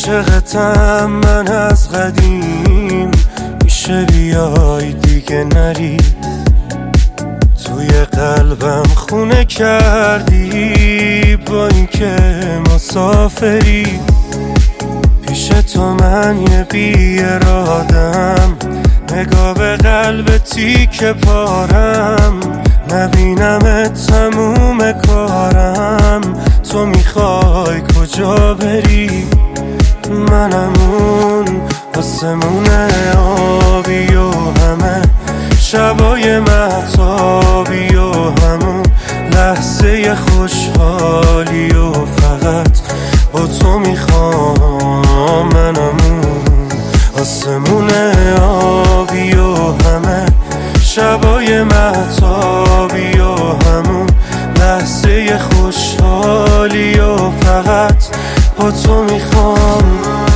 عاشقتم من از قدیم، میشه بیای دیگه نری، توی قلبم خونه کردی با اینکه مسافری. پیش تو من یه بی ارادم، نگاه به قلب تیک پارم، نبینم تموم کارم. تو میخوای کجا بری؟ منم اون آسمون آبی و همه شبای مهتابی و همون لحظه خوشحالی و فقط با تو میخوام. منم اون آسمون آبی و همه شبای مهتابی و همون لحظه خوشحالی و فقط با تو میخوام.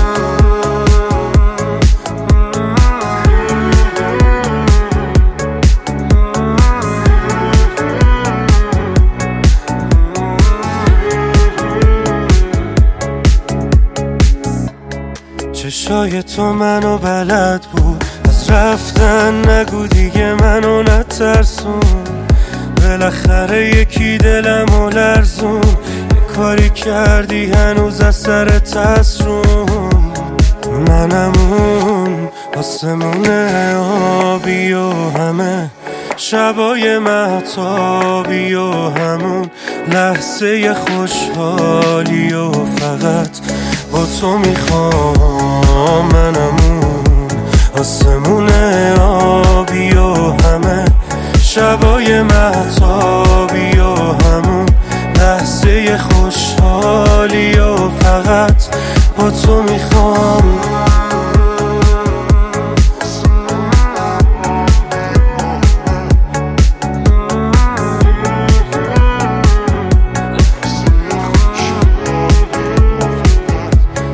چشای تو منو بلد بود، از رفتن نگو دیگه منو نترسون. بالاخره یکی دلمو لرزون، یه کاری کردی هنوز اثرت هست روم. منم اون آسمون آبی و همه شبای مهتابی و همون لحظه خوشحالی و فقط با تو میخوام. منم اون آسمون آبی و همه شبای مهتابی و همون لحظه خوشحالی و فقط با تو میخوام.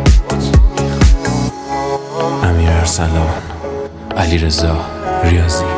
امیر ارسلان، علیرضا ریاضی.